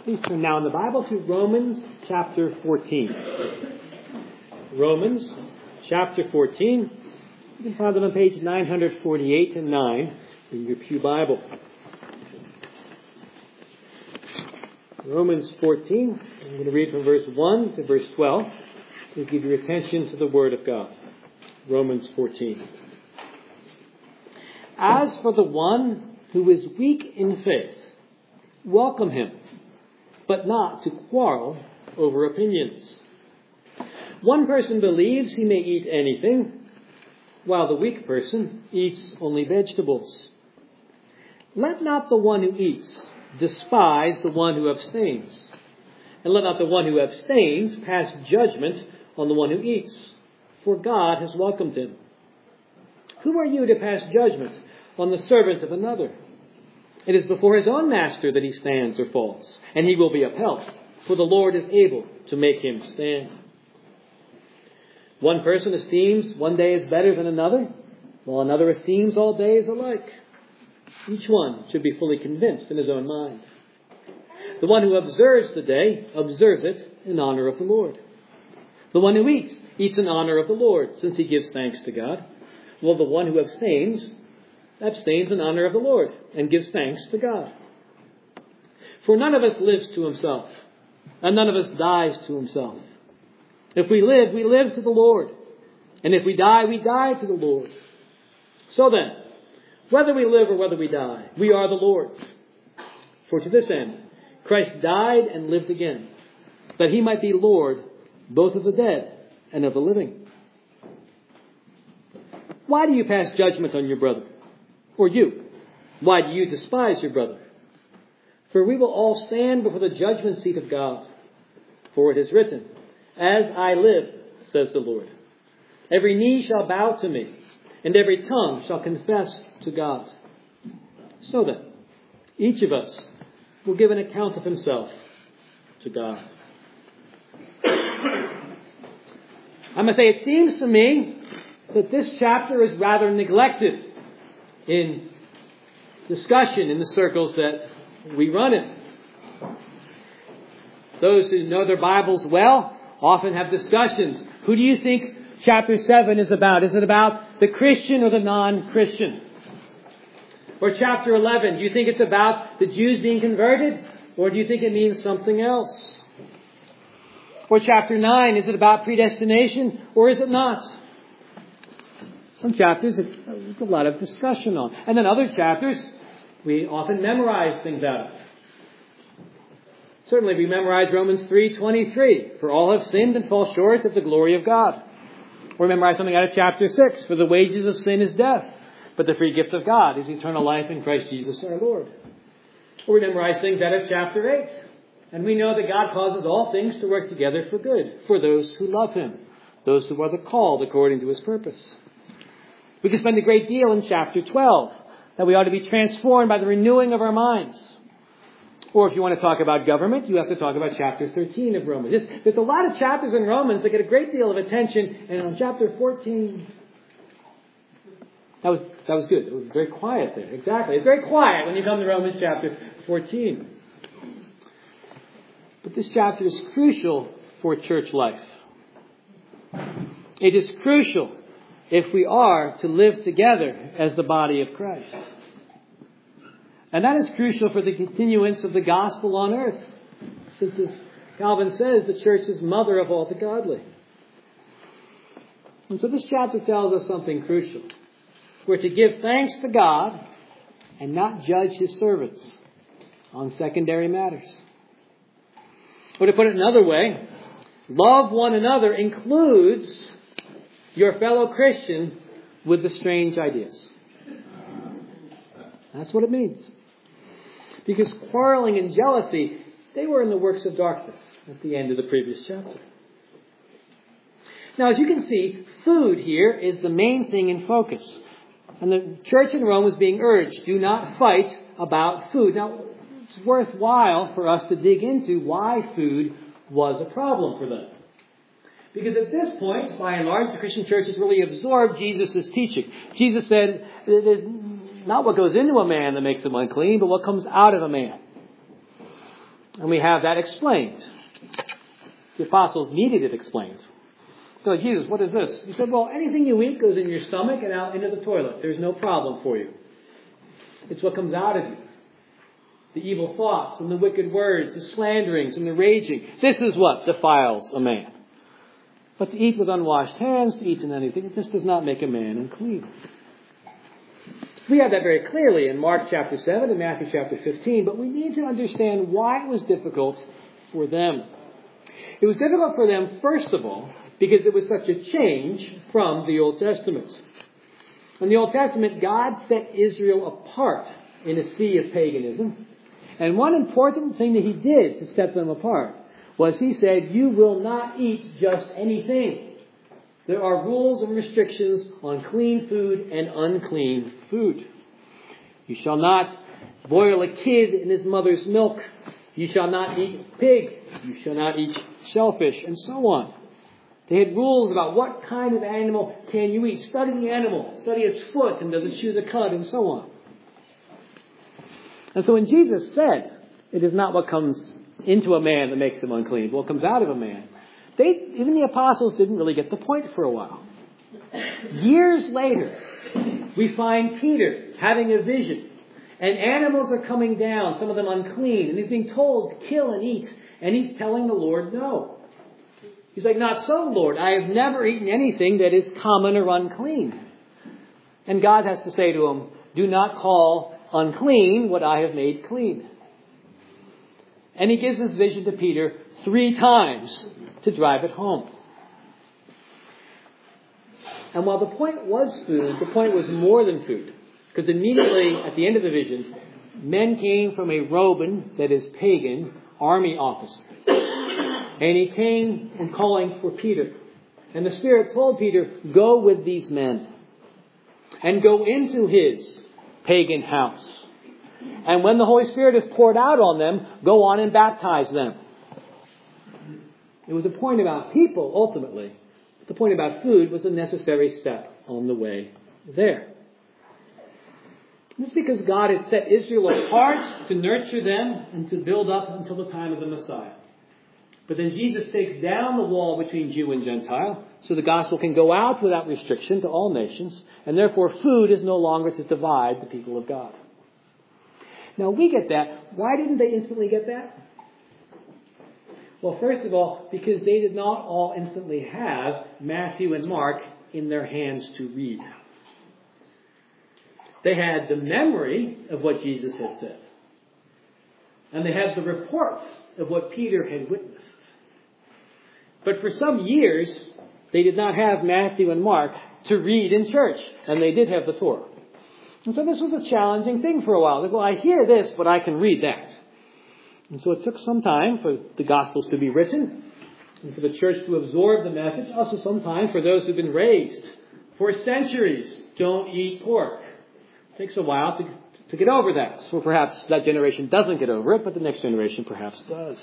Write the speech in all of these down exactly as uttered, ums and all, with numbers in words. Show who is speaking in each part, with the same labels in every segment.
Speaker 1: Please turn now in the Bible to Romans chapter fourteen. Romans chapter fourteen. You can find them on page nine forty-eight and nine in your Pew Bible. Romans fourteen. I'm going to read from verse one to verse twelve. Please give your attention to the Word of God. Romans fourteen. As for the one who is weak in faith, welcome him, but not to quarrel over opinions. One person believes he may eat anything, while the weak person eats only vegetables. Let not the one who eats despise the one who abstains, and let not the one who abstains pass judgment on the one who eats, for God has welcomed him. Who are you to pass judgment on the servant of another? It is before his own master that he stands or falls, and he will be upheld, for the Lord is able to make him stand. One person esteems one day as better than another, while another esteems all days alike. Each one should be fully convinced in his own mind. The one who observes the day observes it in honor of the Lord. The one who eats, eats in honor of the Lord, since he gives thanks to God. While the one who abstains, abstains in honor of the Lord and gives thanks to God. For none of us lives to himself, and none of us dies to himself. If we live, we live to the Lord. And if we die, we die to the Lord. So then, whether we live or whether we die, we are the Lord's. For to this end, Christ died and lived again, that he might be Lord both of the dead and of the living. Why do you pass judgment on your brother? Or you? Why do you despise your brother? For we will all stand before the judgment seat of God. For it is written, As I live, says the Lord, every knee shall bow to me, and every tongue shall confess to God. So then, each of us will give an account of himself to God. I must say, it seems to me that this chapter is rather neglected in discussion in the circles that we run in. Those who know their Bibles well often have discussions. Who do you think chapter seven is about? Is it about the Christian or the non-Christian? Or chapter eleven, do you think it's about the Jews being converted? Or do you think it means something else? Or chapter nine, is it about predestination or is it not? Some chapters, there's a lot of discussion on. And then other chapters, we often memorize things out of. Certainly we memorize Romans three twenty-three. For all have sinned and fall short of the glory of God. Or memorize something out of chapter six. For the wages of sin is death, but the free gift of God is eternal life in Christ Jesus our Lord. Or we memorize things out of chapter eight. And we know that God causes all things to work together for good, for those who love him, those who are the called according to his purpose. We can spend a great deal in chapter twelve, that we ought to be transformed by the renewing of our minds. Or if you want to talk about government, you have to talk about chapter thirteen of Romans. There's, there's a lot of chapters in Romans that get a great deal of attention. And on chapter fourteen, that was that was good. It was very quiet there. Exactly. It's very quiet when you come to Romans chapter fourteen. But this chapter is crucial for church life. It is crucial if we are to live together as the body of Christ. And that is crucial for the continuance of the gospel on earth. Since, as Calvin says, the church is mother of all the godly. And so this chapter tells us something crucial. We're to give thanks to God and not judge his servants on secondary matters. Or to put it another way, love one another includes your fellow Christian with the strange ideas. That's what it means. Because quarreling and jealousy, they were in the works of darkness at the end of the previous chapter. Now, as you can see, food here is the main thing in focus. And the church in Rome was being urged, do not fight about food. Now, it's worthwhile for us to dig into why food was a problem for them. Because at this point, by and large, the Christian church has really absorbed Jesus' teaching. Jesus said, it is not what goes into a man that makes him unclean, but what comes out of a man. And we have that explained. The apostles needed it explained. So, Jesus, what is this? He said, well, anything you eat goes in your stomach and out into the toilet. There's no problem for you. It's what comes out of you. The evil thoughts and the wicked words, the slanderings and the raging. This is what defiles a man. But to eat with unwashed hands, to eat in anything, this does not make a man unclean. We have that very clearly in Mark chapter seven and Matthew chapter fifteen, but we need to understand why it was difficult for them. It was difficult for them, first of all, because it was such a change from the Old Testament. In the Old Testament, God set Israel apart in a sea of paganism. And one important thing that He did to set them apart was He said, you will not eat just anything. There are rules and restrictions on clean food and unclean food. You shall not boil a kid in his mother's milk. You shall not eat pig. You shall not eat shellfish, and so on. They had rules about what kind of animal can you eat. Study the animal. Study its foot, and does it chew the cud, and so on. And so when Jesus said, it is not what comes into a man that makes him unclean, but what comes out of a man, they, even the apostles didn't really get the point for a while. Years later, we find Peter having a vision. And animals are coming down, some of them unclean. And he's being told to kill and eat. And he's telling the Lord no. He's like, not so, Lord. I have never eaten anything that is common or unclean. And God has to say to him, do not call unclean what I have made clean. And He gives this vision to Peter three times to drive it home. And while the point was food, the point was more than food. Because immediately at the end of the vision, men came from a Roman, that is pagan, army officer. And he came and calling for Peter. And the Spirit told Peter, go with these men. And go into his pagan house. And when the Holy Spirit is poured out on them, go on and baptize them. It was a point about people, ultimately. The point about food was a necessary step on the way there. This is because God had set Israel apart to nurture them and to build up until the time of the Messiah. But then Jesus takes down the wall between Jew and Gentile, so the gospel can go out without restriction to all nations, and therefore food is no longer to divide the people of God. Now we get that. Why didn't they instantly get that? Well, first of all, because they did not all instantly have Matthew and Mark in their hands to read. They had the memory of what Jesus had said. And they had the reports of what Peter had witnessed. But for some years, they did not have Matthew and Mark to read in church. And they did have the Torah. And so this was a challenging thing for a while. Like, well, I hear this, but I can read that. And so it took some time for the Gospels to be written and for the church to absorb the message. Also some time for those who've been raised for centuries. Don't eat pork. It takes a while to, to get over that. So perhaps that generation doesn't get over it, but the next generation perhaps does.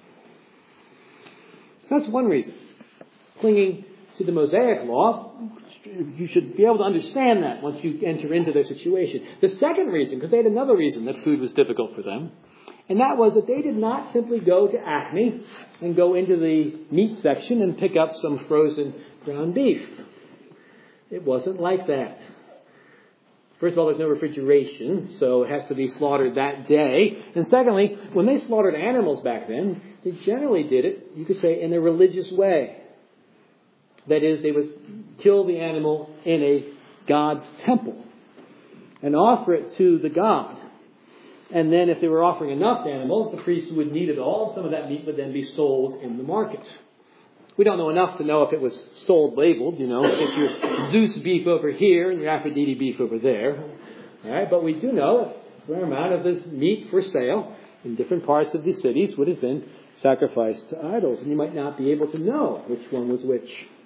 Speaker 1: That's one reason. Clinging to the Mosaic law, you should be able to understand that once you enter into their situation. The second reason, because they had another reason that food was difficult for them, and that was that they did not simply go to Acme and go into the meat section and pick up some frozen ground beef. It wasn't like that. First of all, there's no refrigeration, so it has to be slaughtered that day. And secondly, when they slaughtered animals back then, they generally did it, you could say, in a religious way. That is, they would kill the animal in a God's temple and offer it to the God. And then if they were offering enough animals, the priest would knead it all. Some of that meat would then be sold in the market. We don't know enough to know if it was sold labeled, you know, if your Zeus beef over here and your Aphrodite beef over there. All right, but we do know a fair amount of this meat for sale in different parts of the cities would have been sacrificed to idols. And you might not be able to know which one was which.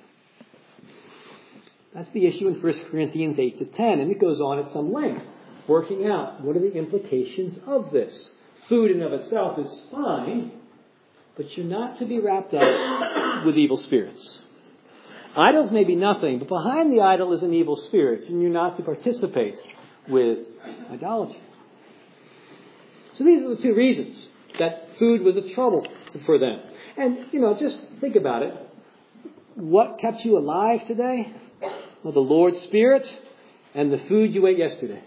Speaker 1: That's the issue in First Corinthians eight to ten, and it goes on at some length, working out what are the implications of this. Food in of itself is fine, but you're not to be wrapped up with evil spirits. Idols may be nothing, but behind the idol is an evil spirit, and you're not to participate with idolatry. So these are the two reasons that food was a trouble for them. And, you know, just think about it. What kept you alive today? Well, the Lord's Spirit and the food you ate yesterday.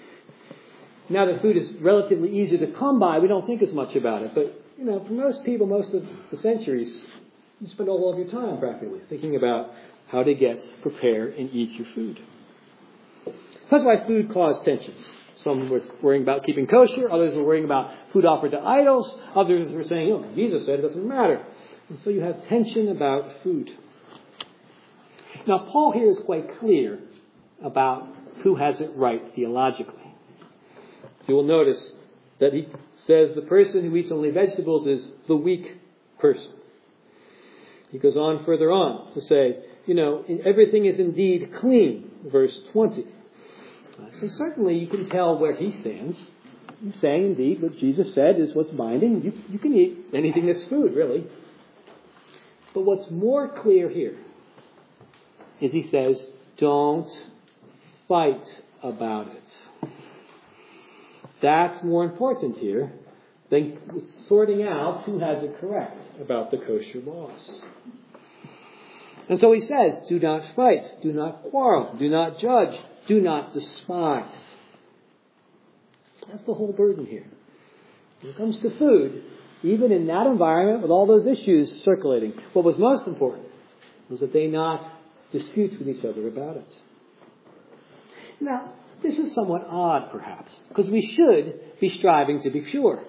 Speaker 1: Now that food is relatively easy to come by, we don't think as much about it. But, you know, for most people, most of the centuries, you spend all of your time practically thinking about how to get, prepare, and eat your food. That's why food caused tensions. Some were worrying about keeping kosher. Others were worrying about food offered to idols. Others were saying, oh, Jesus said it doesn't matter. And so you have tension about food. Now, Paul here is quite clear about who has it right theologically. You will notice that he says the person who eats only vegetables is the weak person. He goes on further on to say, you know, everything is indeed clean, verse twenty. So certainly you can tell where he stands. He's saying indeed what Jesus said is what's binding. You, you can eat anything that's food, really. But what's more clear here is he says, don't fight about it. That's more important here than sorting out who has it correct about the kosher laws. And so he says, do not fight, do not quarrel, do not judge, do not despise. That's the whole burden here. When it comes to food, even in that environment with all those issues circulating, what was most important was that they not dispute with each other about it. Now, this is somewhat odd, perhaps, because we should be striving to be pure.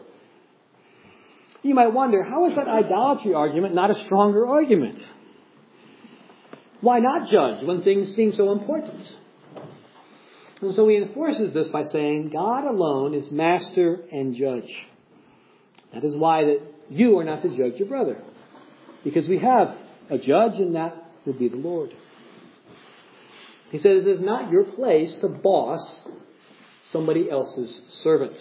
Speaker 1: You might wonder, how is that idolatry argument not a stronger argument? Why not judge when things seem so important? And so he enforces this by saying, God alone is master and judge. That is why that you are not to judge your brother. Because we have a judge, and that will be the Lord. He says it is not your place to boss somebody else's servant.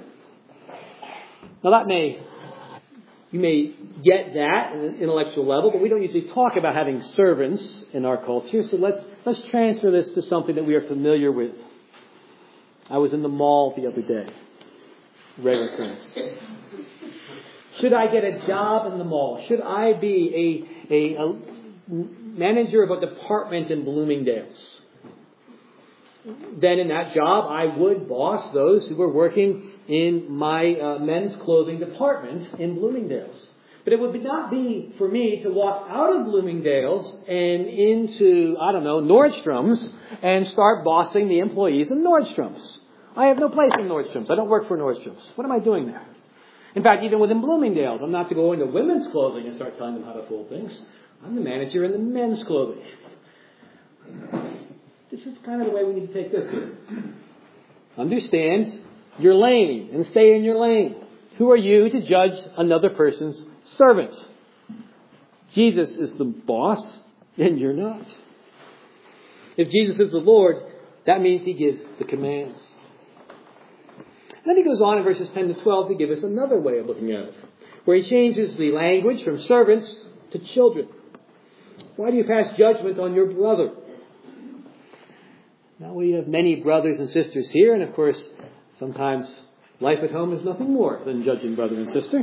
Speaker 1: Now that may, you may get that at an intellectual level, but we don't usually talk about having servants in our culture. So let's, let's transfer this to something that we are familiar with. I was in the mall the other day. Regular occurrence. Should I get a job in the mall? Should I be a, a, a manager of a department in Bloomingdale's? Then in that job, I would boss those who were working in my uh, men's clothing department in Bloomingdale's. But it would not be for me to walk out of Bloomingdale's and into, I don't know, Nordstrom's and start bossing the employees in Nordstrom's. I have no place in Nordstrom's. I don't work for Nordstrom's. What am I doing there? In fact, even within Bloomingdale's, I'm not to go into women's clothing and start telling them how to fold things. I'm the manager in the men's clothing. This is kind of the way we need to take this here. Understand your lane and stay in your lane. Who are you to judge another person's servant? Jesus is the boss, and you're not. If Jesus is the Lord, that means he gives the commands. Then he goes on in verses ten to twelve to give us another way of looking at it, where he changes the language from servants to children. Why do you pass judgment on your brother? Now we have many brothers and sisters here, and of course, sometimes life at home is nothing more than judging brother and sister.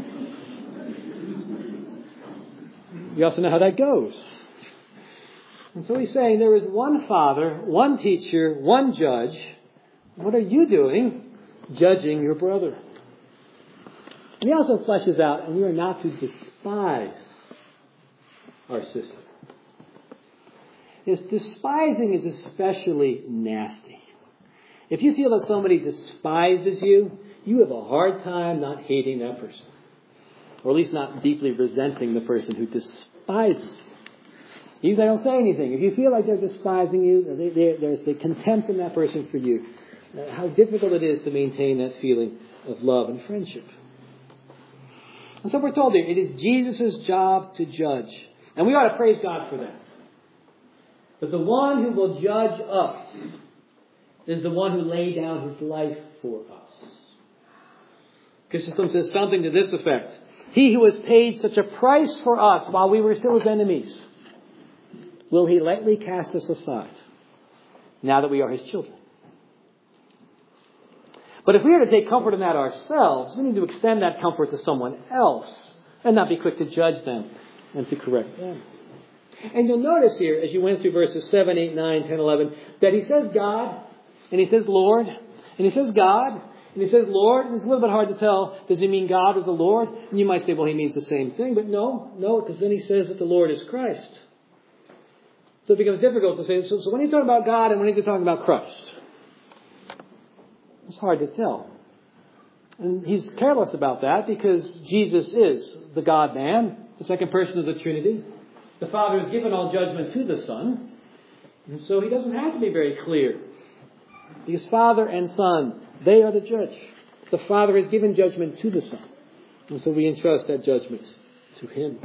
Speaker 1: You also know how that goes. And so he's saying there is one father, one teacher, one judge. What are you doing? Judging your brother. And he also fleshes out, and we are not to despise our sister. This despising is especially nasty. If you feel that somebody despises you, you have a hard time not hating that person. Or at least not deeply resenting the person who despises you. Even if they don't say anything. If you feel like they're despising you, they, they, there's the contempt in that person for you. Uh, how difficult it is to maintain that feeling of love and friendship. And so we're told here, it is Jesus' job to judge. And we ought to praise God for that. But the one who will judge us is the one who laid down his life for us. Chrysostom says something to this effect. He who has paid such a price for us while we were still his enemies, will he lightly cast us aside now that we are his children? But if we are to take comfort in that ourselves, we need to extend that comfort to someone else and not be quick to judge them and to correct them. And you'll notice here, as you went through verses seven, eight, nine, ten, eleven, that he says God, and he says Lord, and he says God, and he says Lord. And it's a little bit hard to tell, does he mean God or the Lord? And you might say, well, he means the same thing. But no, no, because then he says that the Lord is Christ. So it becomes difficult to say, so, so when he's talking about God and when he's talking about Christ? It's hard to tell. And he's careless about that because Jesus is the God-man, the second person of the Trinity. The Father has given all judgment to the Son. And so he doesn't have to be very clear. Because Father and Son, they are the judge. The Father has given judgment to the Son. And so we entrust that judgment to him.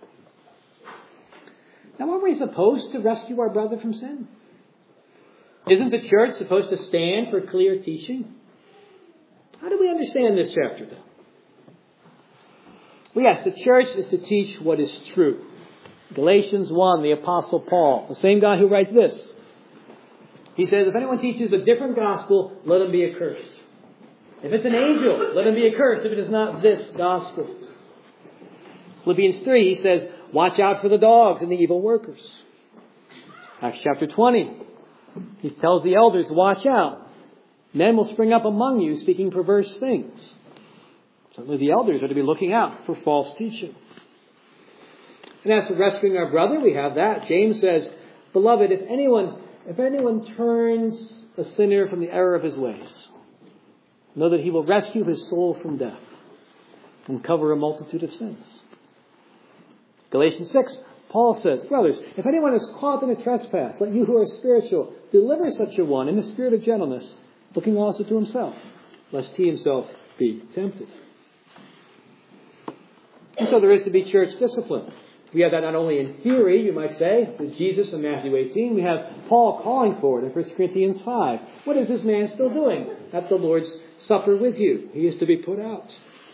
Speaker 1: Now, aren't we supposed to rescue our brother from sin? Isn't the church supposed to stand for clear teaching? How do we understand this chapter, then? Well, yes, the church is to teach what is true. Galatians one, the Apostle Paul, the same guy who writes this. He says, if anyone teaches a different gospel, let him be accursed. If it's an angel, let him be accursed if it is not this gospel. Philippians three, he says, watch out for the dogs and the evil workers. Acts chapter twenty, he tells the elders, watch out. Men will spring up among you speaking perverse things. Certainly the elders are to be looking out for false teaching. And as for rescuing our brother, we have that. James says, beloved, if anyone, if anyone turns a sinner from the error of his ways, know that he will rescue his soul from death and cover a multitude of sins. Galatians six, Paul says, brothers, if anyone is caught in a trespass, let you who are spiritual deliver such a one in the spirit of gentleness, looking also to himself, lest he himself be tempted. And so there is to be church discipline. We have that not only in theory, you might say, with Jesus in Matthew eighteen. We have Paul calling for it in First Corinthians five. What is this man still doing at the Lord's Supper with you? He is to be put out.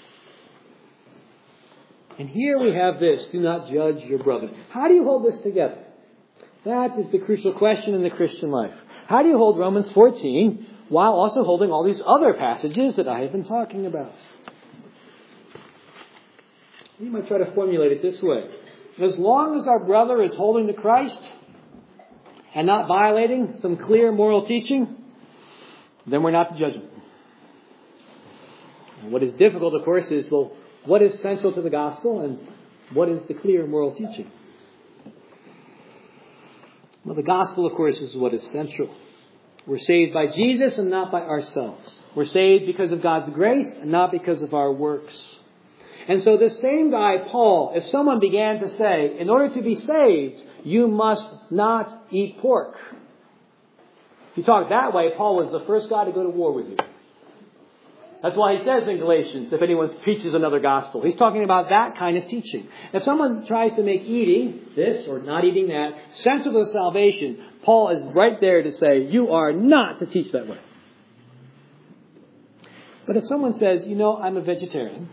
Speaker 1: And here we have this, do not judge your brothers. How do you hold this together? That is the crucial question in the Christian life. How do you hold Romans fourteen while also holding all these other passages that I have been talking about? You might try to formulate it this way. As long as our brother is holding to Christ and not violating some clear moral teaching, then we're not to judge him. And what is difficult, of course, is, well, what is central to the gospel and what is the clear moral teaching? Well, the gospel, of course, is what is central. We're saved by Jesus and not by ourselves. We're saved because of God's grace and not because of our works. And so this same guy, Paul, if someone began to say, in order to be saved, you must not eat pork. If you talk that way, Paul was the first guy to go to war with you. That's why he says in Galatians, if anyone preaches another gospel. He's talking about that kind of teaching. If someone tries to make eating this or not eating that central to salvation, Paul is right there to say, you are not to teach that way. But if someone says, you know, I'm a vegetarian,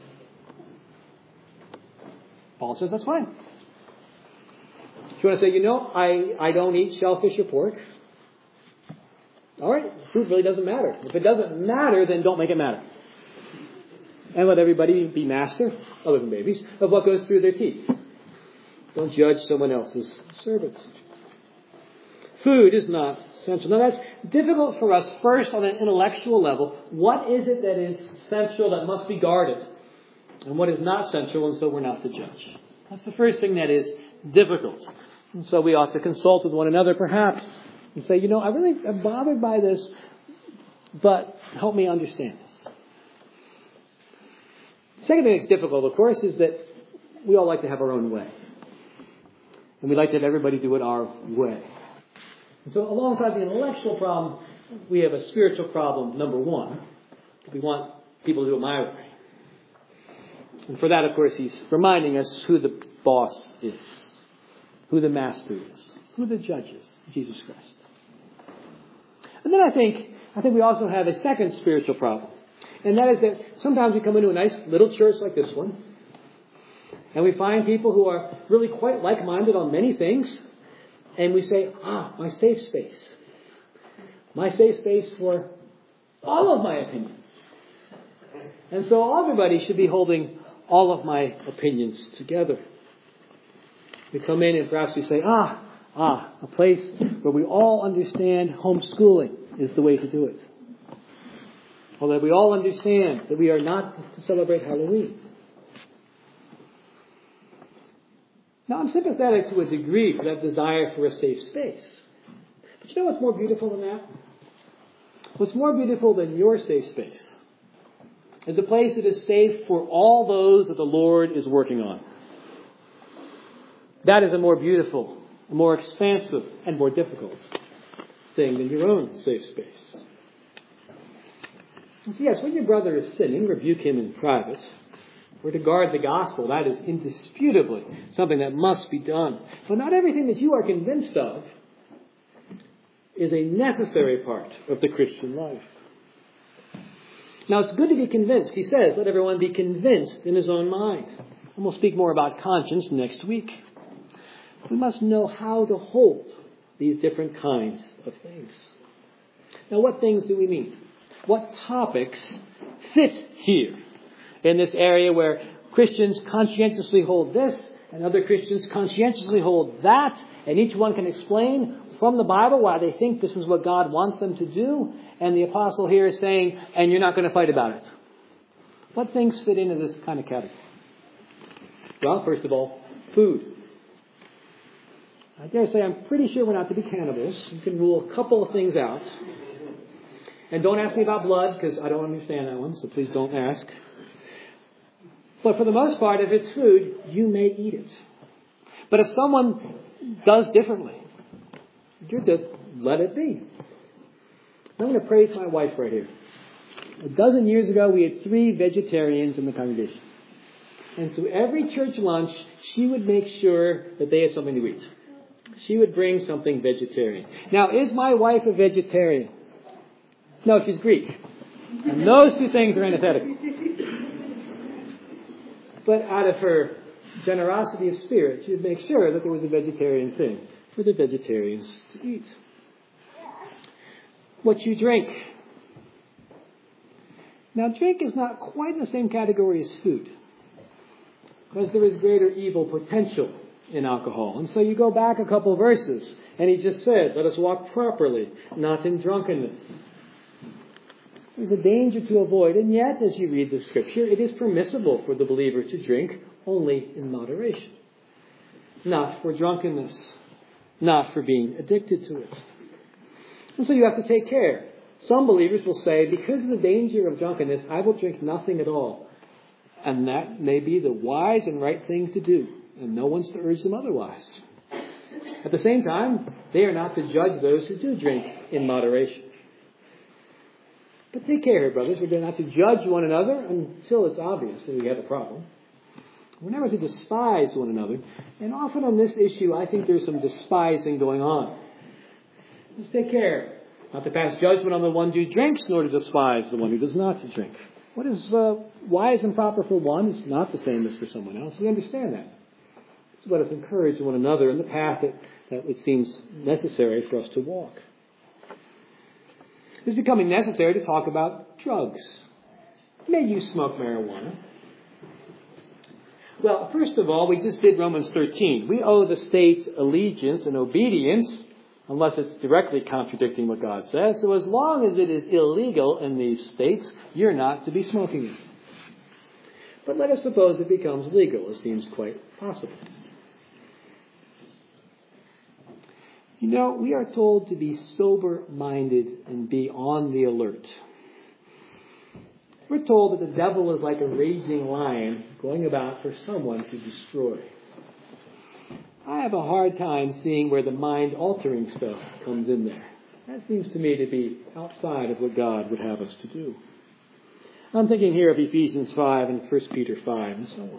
Speaker 1: Paul says, that's fine. If you want to say, you know, I, I don't eat shellfish or pork. All right, food really doesn't matter. If it doesn't matter, then don't make it matter. And let everybody be master, other than babies, of what goes through their teeth. Don't judge someone else's servants. Food is not central. Now that's difficult for us first on an intellectual level. What is it that is central that must be guarded? And what is not central, and so we're not to judge. That's the first thing that is difficult. And so we ought to consult with one another perhaps and say, you know, I really am bothered by this, but help me understand this. Second thing that's difficult, of course, is that we all like to have our own way. And we like to have everybody do it our way. And so alongside the intellectual problem, we have a spiritual problem, number one. We want people to do it my way. And for that, of course, he's reminding us who the boss is, who the master is, who the judge is, Jesus Christ. And then I think, I think we also have a second spiritual problem. And that is that sometimes we come into a nice little church like this one, and we find people who are really quite like-minded on many things, and we say, ah, my safe space. My safe space for all of my opinions. And so everybody should be holding all of my opinions together. We come in and perhaps we say, ah, ah, a place where we all understand homeschooling is the way to do it. Or that we all understand that we are not to celebrate Halloween. Now, I'm sympathetic to a degree for that desire for a safe space. But you know what's more beautiful than that? What's more beautiful than your safe space is a place that is safe for all those that the Lord is working on. That is a more beautiful, a more expansive, and more difficult thing than your own safe space. And so yes, when your brother is sinning, rebuke him in private. Or to guard the gospel, that is indisputably something that must be done. But not everything that you are convinced of is a necessary part of the Christian life. Now, it's good to be convinced. He says, let everyone be convinced in his own mind. And we'll speak more about conscience next week. We must know how to hold these different kinds of things. Now, what things do we mean? What topics fit here in this area where Christians conscientiously hold this and other Christians conscientiously hold that, and each one can explain from the Bible why they think this is what God wants them to do, and the apostle here is saying, and you're not going to fight about it. What things fit into this kind of category? Well, first of all, food. I dare say I'm pretty sure we're not to be cannibals. You can rule a couple of things out. And don't ask me about blood, because I don't understand that one, so please don't ask. But for the most part, if it's food, you may eat it. But if someone does differently, you're to let it be. I'm going to praise my wife right here. A dozen years ago, we had three vegetarians in the congregation. And so every church lunch, she would make sure that they had something to eat. She would bring something vegetarian. Now, is my wife a vegetarian? No, she's Greek. And those two things are antithetical. But out of her generosity of spirit, she would make sure that there was a vegetarian thing for the vegetarians to eat. What you drink. Now, drink is not quite in the same category as food, because there is greater evil potential in alcohol. And so you go back a couple of verses, and he just said, let us walk properly, not in drunkenness. There's a danger to avoid, and yet, as you read the Scripture, it is permissible for the believer to drink only in moderation. Not for drunkenness, not for being addicted to it. And so you have to take care. Some believers will say, because of the danger of drunkenness, I will drink nothing at all. And that may be the wise and right thing to do, and no one's to urge them otherwise. At the same time, they are not to judge those who do drink in moderation. But take care, brothers. We're not to judge one another until it's obvious that we have a problem. We're never to despise one another. And often on this issue, I think there's some despising going on. Just take care not to pass judgment on the one who drinks, nor to despise the one who does not drink. What is uh, wise and proper for one is not the same as for someone else. We understand that. So let us encourage one another in the path that, that it seems necessary for us to walk. It's becoming necessary to talk about drugs. May you smoke marijuana? Well, first of all, we just did Romans thirteen. We owe the state allegiance and obedience unless it's directly contradicting what God says. So as long as it is illegal in these states, you're not to be smoking it. But let us suppose it becomes legal. It seems quite possible. You know, we are told to be sober-minded and be on the alert. We're told that the devil is like a raging lion going about for someone to destroy. I have a hard time seeing where the mind-altering stuff comes in there. That seems to me to be outside of what God would have us to do. I'm thinking here of Ephesians five and First Peter five and so on.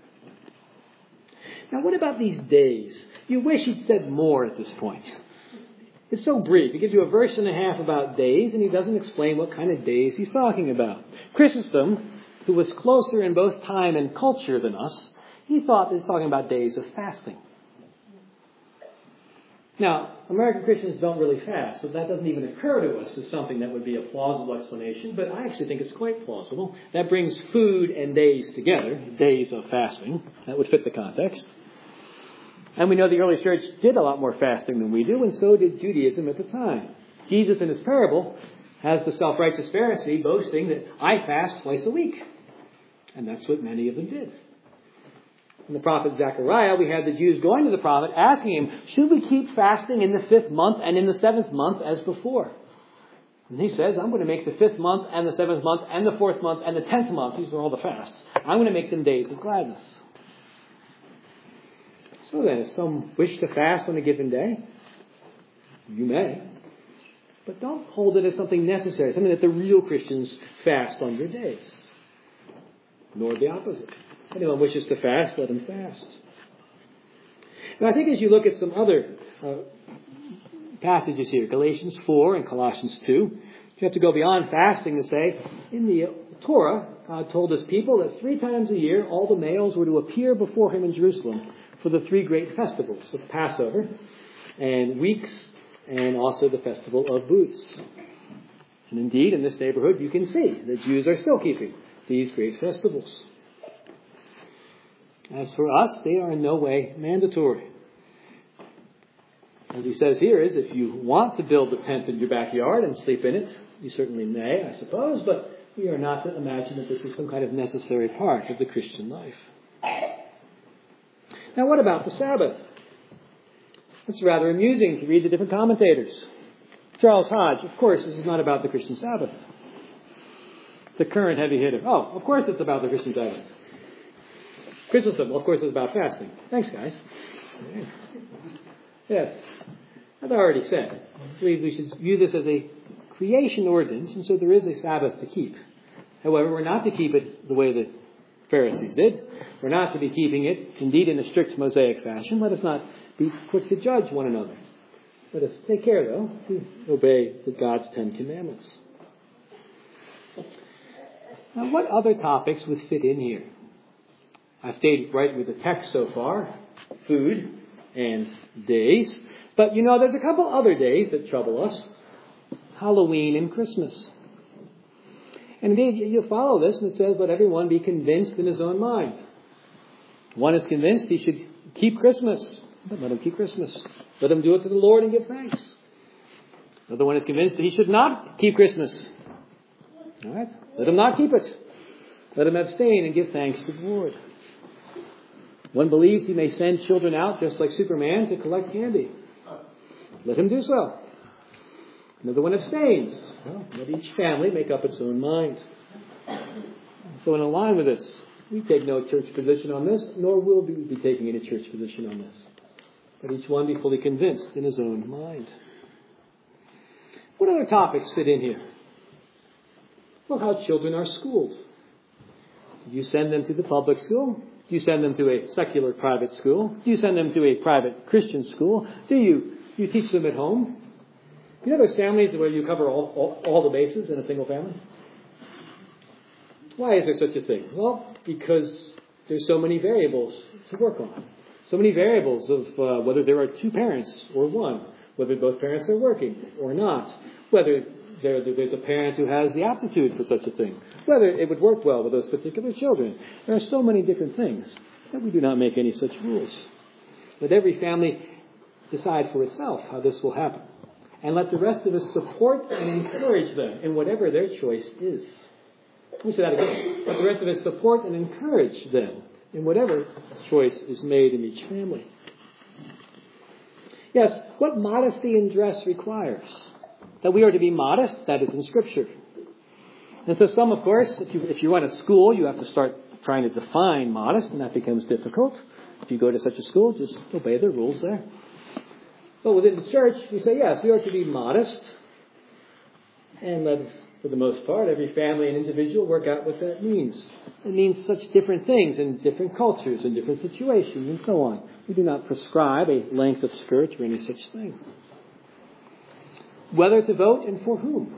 Speaker 1: Now, what about these days? You wish he'd said more at this point. It's so brief. He gives you a verse and a half about days, and he doesn't explain what kind of days he's talking about. Chrysostom, who was closer in both time and culture than us, he thought he was talking about days of fasting. Now, American Christians don't really fast, so that doesn't even occur to us as something that would be a plausible explanation, but I actually think it's quite plausible. That brings food and days together, days of fasting. That would fit the context. And we know the early church did a lot more fasting than we do, and so did Judaism at the time. Jesus, in his parable, has the self-righteous Pharisee boasting that I fast twice a week. And that's what many of them did. In the prophet Zechariah, we had the Jews going to the prophet asking him, should we keep fasting in the fifth month and in the seventh month as before? And he says, I'm going to make the fifth month and the seventh month and the fourth month and the tenth month, these are all the fasts, I'm going to make them days of gladness. So then, if some wish to fast on a given day, you may. But don't hold it as something necessary, something that the real Christians fast on your days. Nor the opposite. If anyone wishes to fast, let him fast. And I think as you look at some other uh, passages here, Galatians four and Colossians two, you have to go beyond fasting to say, in the Torah, God told his people that three times a year all the males were to appear before him in Jerusalem for the three great festivals of Passover and weeks and also the festival of booths. And indeed, in this neighborhood, you can see that Jews are still keeping these great festivals. As for us, they are in no way mandatory. What he says here is, if you want to build a tent in your backyard and sleep in it, you certainly may, I suppose, but we are not to imagine that this is some kind of necessary part of the Christian life. Now, what about the Sabbath? It's rather amusing to read the different commentators. Charles Hodge, of course, this is not about the Christian Sabbath. The current heavy hitter. Oh, of course it's about the Christian Sabbath. Christendom, well, of course, is about fasting. Thanks, guys. Yes. As I already said, I believe we should view this as a creation ordinance, and so there is a Sabbath to keep. However, we're not to keep it the way the Pharisees did. We're not to be keeping it, indeed, in a strict Mosaic fashion. Let us not be quick to judge one another. Let us take care, though, to obey God's Ten Commandments. Now, what other topics would fit in here? I've stayed right with the text so far, food and days. But, you know, there's a couple other days that trouble us. Halloween and Christmas. And indeed, you follow this, and it says, let everyone be convinced in his own mind. One is convinced he should keep Christmas. But let him keep Christmas. Let him do it to the Lord and give thanks. Another one is convinced that he should not keep Christmas. All right? Let him not keep it. Let him abstain and give thanks to the Lord. One believes he may send children out just like Superman to collect candy. Let him do so. Another one abstains. Well, let each family make up its own mind. So in line with this, we take no church position on this, nor will we be taking any church position on this. But each one be fully convinced in his own mind. What other topics fit in here? Well, how children are schooled. Do you send them to the public school? Do you send them to a secular private school? Do you send them to a private Christian school? Do you, you teach them at home? You know those families where you cover all, all, all the bases in a single family? Why is there such a thing? Well, because there's so many variables to work on. So many variables of uh, whether there are two parents or one, whether both parents are working or not, whether there, there's a parent who has the aptitude for such a thing, whether it would work well with those particular children. There are so many different things that we do not make any such rules. Let every family decide for itself how this will happen. And let the rest of us support and encourage them in whatever their choice is. Let me say that again. Let the rest of us support and encourage them in whatever choice is made in each family. Yes, what modesty in dress requires. That we are to be modest, that is in Scripture. And so some, of course, if you, if you run a school, you have to start trying to define modest, and that becomes difficult. If you go to such a school, just obey the rules there. But within the church, we say, yes, we are to be modest. And let, for the most part, every family and individual work out what that means. It means such different things in different cultures and different situations and so on. We do not prescribe a length of skirt or any such thing. Whether to vote and for whom.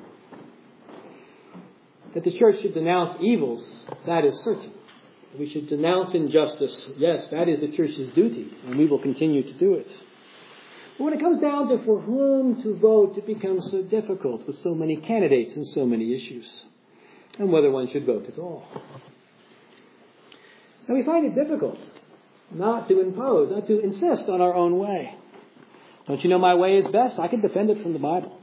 Speaker 1: That the church should denounce evils, that is certain. We should denounce injustice. Yes, that is the church's duty, and we will continue to do it. But when it comes down to for whom to vote, it becomes so difficult with so many candidates and so many issues, and whether one should vote at all. And we find it difficult not to impose, not to insist on our own way. Don't you know my way is best? I can defend it from the Bible.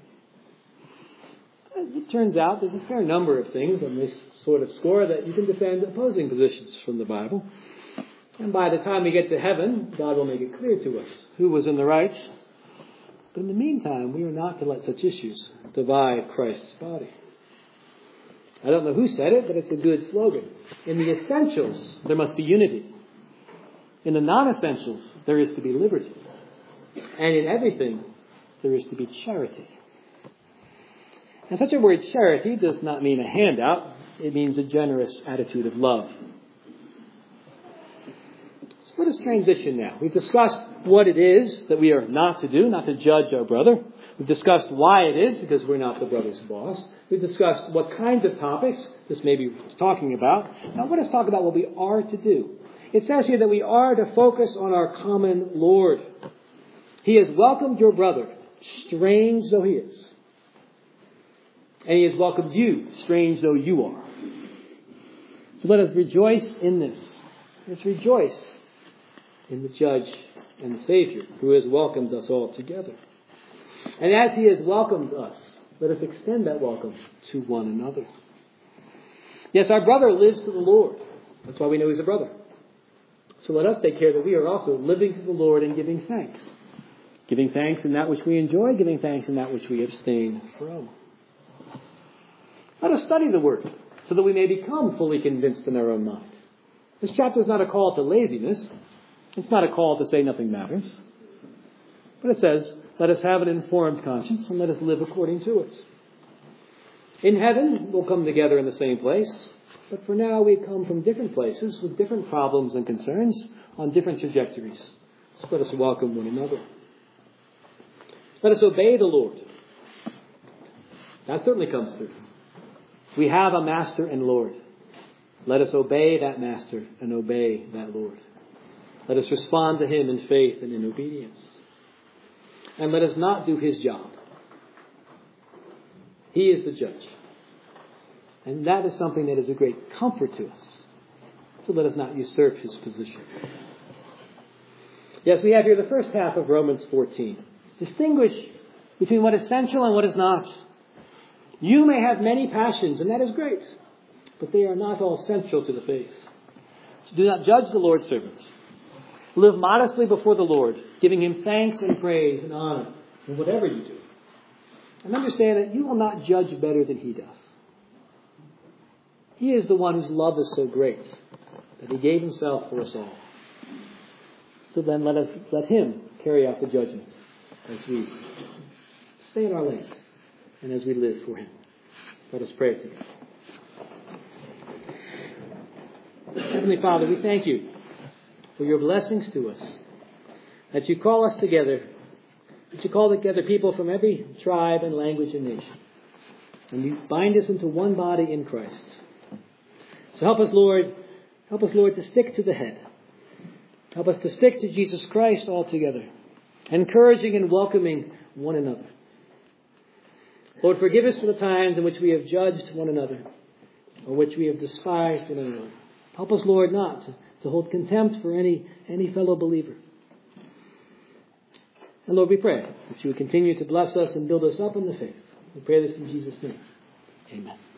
Speaker 1: It turns out there's a fair number of things on this sort of score that you can defend opposing positions from the Bible. And by the time we get to heaven, God will make it clear to us who was in the right. But in the meantime, we are not to let such issues divide Christ's body. I don't know who said it, but it's a good slogan. In the essentials, there must be unity. In the non-essentials, there is to be liberty. And in everything, there is to be charity. And such a word, charity, does not mean a handout. It means a generous attitude of love. So let us transition now. We've discussed what it is that we are not to do, not to judge our brother. We've discussed why it is, because we're not the brother's boss. We've discussed what kinds of topics this may be talking about. Now let us talk about what we are to do. It says here that we are to focus on our common Lord. He has welcomed your brother, strange though he is. And he has welcomed you, strange though you are. So let us rejoice in this. Let's rejoice in the Judge and the Savior who has welcomed us all together. And as he has welcomed us, let us extend that welcome to one another. Yes, our brother lives to the Lord. That's why we know he's a brother. So let us take care that we are also living to the Lord and giving thanks. Giving thanks in that which we enjoy, giving thanks in that which we abstain from. Let us study the Word so that we may become fully convinced in our own mind. This chapter is not a call to laziness. It's not a call to say nothing matters. But it says, let us have an informed conscience and let us live according to it. In heaven, we'll come together in the same place. But for now, we come from different places with different problems and concerns on different trajectories. So let us welcome one another. Let us obey the Lord. That certainly comes through. We have a Master and Lord. Let us obey that Master and obey that Lord. Let us respond to Him in faith and in obedience. And let us not do His job. He is the Judge. And that is something that is a great comfort to us. So let us not usurp His position. Yes, we have here the first half of Romans fourteen. Distinguish between what is essential and what is not. You may have many passions, and that is great. But they are not all central to the faith. So do not judge the Lord's servants. Live modestly before the Lord, giving Him thanks and praise and honor in whatever you do. And understand that you will not judge better than He does. He is the one whose love is so great that He gave Himself for us all. So then let us let Him carry out the judgment as we stay in our lane and as we live for Him. Let us pray together. Heavenly Father, we thank You for Your blessings to us, that You call us together, that You call together people from every tribe and language and nation, and You bind us into one body in Christ. So help us, Lord, help us, Lord, to stick to the head. Help us to stick to Jesus Christ altogether, encouraging and welcoming one another. Lord, forgive us for the times in which we have judged one another, or which we have despised one another. Help us, Lord, not to, to hold contempt for any, any fellow believer. And Lord, we pray that You would continue to bless us and build us up in the faith. We pray this in Jesus' name. Amen.